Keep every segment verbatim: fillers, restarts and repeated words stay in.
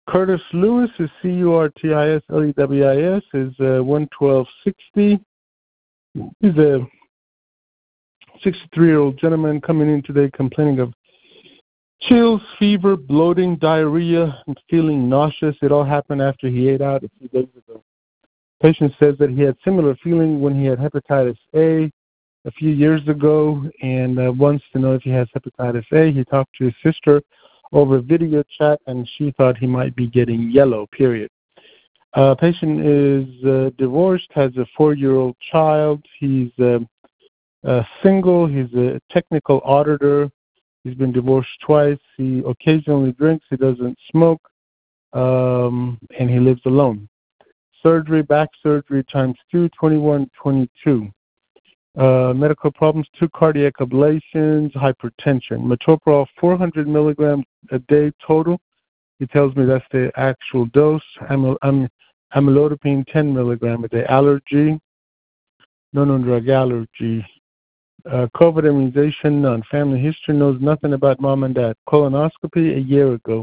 Curtis Lewis is C U R T I S L E W I S, is uh, one twelve sixty. He's a sixty-three-year-old gentleman coming in today complaining of chills, fever, bloating, diarrhea, and feeling nauseous. It all happened after he ate out a few days ago. Patient says that he had similar feeling when he had hepatitis A a few years ago and uh, wants to know if he has hepatitis A. He talked to his sister over video chat, and she thought he might be getting yellow, period. Uh, patient is uh, divorced, has a four-year-old child. He's uh, uh, single. He's a technical auditor. He's been divorced twice. He occasionally drinks. He doesn't smoke, um, and he lives alone. Surgery, back surgery times two, twenty-one twenty-two. Uh, medical problems, two cardiac ablations, hypertension. Metoprolol, four hundred milligrams a day total. He tells me that's the actual dose. Amyl- am- amlodipine, ten milligrams a day. Allergy, no known drug allergy. Uh, COVID immunization, none. Family history, knows nothing about mom and dad. Colonoscopy a year ago.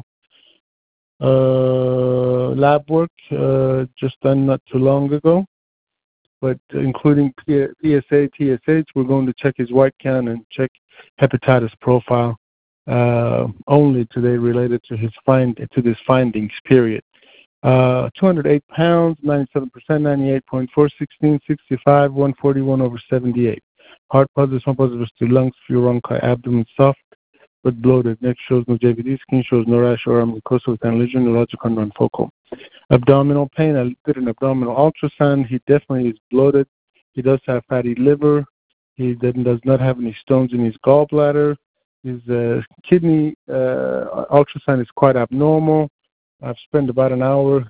Uh, lab work, uh, just done not too long ago. But including P S A, T S H, we're going to check his white count and check hepatitis profile uh, only today related to his find to this findings period. Uh, two hundred eight pounds, ninety-seven percent, ninety-eight point four, sixteen, sixty-five, one forty-one over seventy-eight. Heart positive, one positive to lungs, few bronchi, abdomen soft but bloated. Neck shows no J V D, skin shows no rash or mucosa with an lesion, neurological non-focal. Abdominal pain, I did an abdominal ultrasound. He definitely is bloated. He does have fatty liver. He then does not have any stones in his gallbladder. His uh, kidney uh, ultrasound is quite abnormal. I've spent about an hour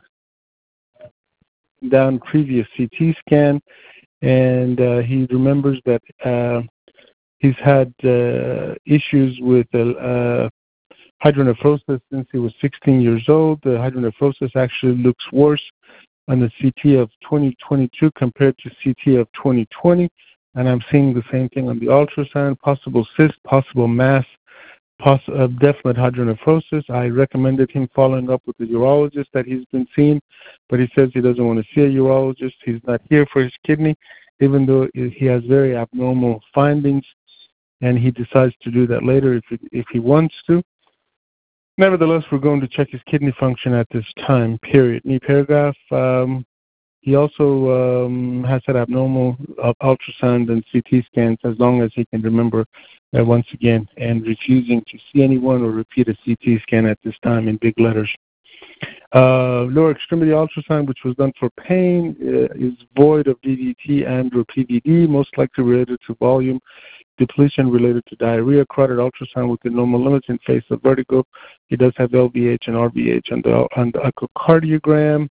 down previous C T scan, and uh, he remembers that uh, he's had uh, issues with uh, hydronephrosis since he was sixteen years old. The hydronephrosis actually looks worse on the C T of twenty twenty-two compared to C T of twenty twenty, and I'm seeing the same thing on the ultrasound, possible cyst, possible mass, poss- uh, definite hydronephrosis. I recommended him following up with the urologist that he's been seeing, but he says he doesn't want to see a urologist. He's not here for his kidney, even though he has very abnormal findings, and he decides to do that later if he, if he wants to. Nevertheless, we're going to check his kidney function at this time, period. Knee paragraph, um, he also um, has had abnormal uh, ultrasound and C T scans as long as he can remember uh, once again, and refusing to see anyone or repeat a C T scan at this time in big letters. Uh, lower extremity ultrasound, which was done for pain, uh, is void of D V T and or P V D, most likely related to volume depletion related to diarrhea. Carotid ultrasound with the normal limits in face of vertigo. He does have L V H and R V H on the, on the echocardiogram,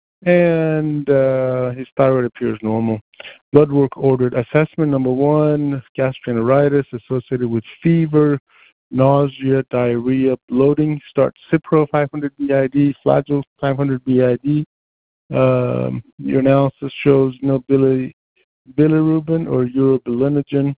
and uh, his thyroid appears normal. Blood work ordered. Assessment number one, gastroenteritis associated with fever, nausea, diarrhea, bloating. Start Cipro five hundred B I D, Flagyl five hundred B I D. Um, your analysis shows no bili- bilirubin or urobilinogen.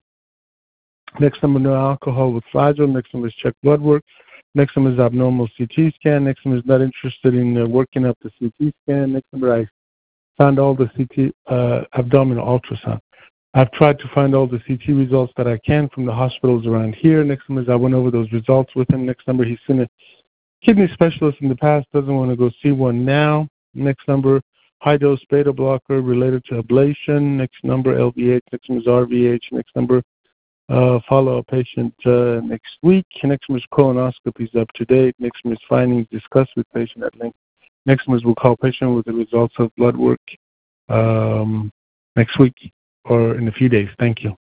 Next number, no alcohol with Flagyl. Next number is check blood work. Next number is abnormal C T scan. Next number is not interested in uh, working up the C T scan. Next number, I found all the C T uh, abdominal ultrasound. I've tried to find all the C T results that I can from the hospitals around here. Next number is I went over those results with him. Next number, he's seen a kidney specialist in the past, doesn't want to go see one now. Next number, high-dose beta blocker related to ablation. Next number, L V H. Next number is R V H. Next number, Uh, follow a patient uh, next week. Next one is colonoscopy is up to date. Next one is findings discussed with patient at length. Next one is we'll call patient with the results of blood work um, next week or in a few days. Thank you.